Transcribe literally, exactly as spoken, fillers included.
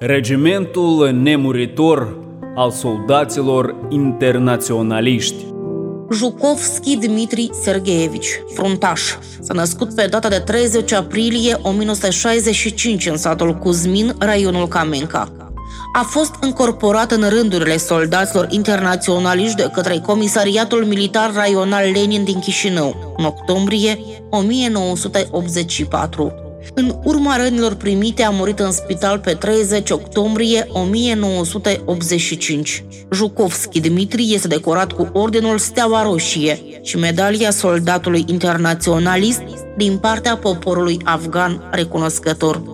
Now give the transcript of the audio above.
Regimentul nemuritor al soldaților internaționaliști. Jukovski Dmitri Sergeevici, fruntaș, s-a născut pe data de treizeci aprilie o mie nouă sute șaizeci și cinci în satul Cuzmin, raionul Kamenka. A fost încorporat în rândurile soldaților internaționaliști de către Comisariatul Militar Raional Lenin din Chișinău, în octombrie o mie nouă sute optzeci și patru. În urma rănilor primite a murit în spital pe treizeci octombrie o mie nouă sute optzeci și cinci. Jukovski Dmitri este decorat cu Ordinul Steaua Roșie și Medalia Soldatului Internaționalist din partea poporului afgan recunoscător.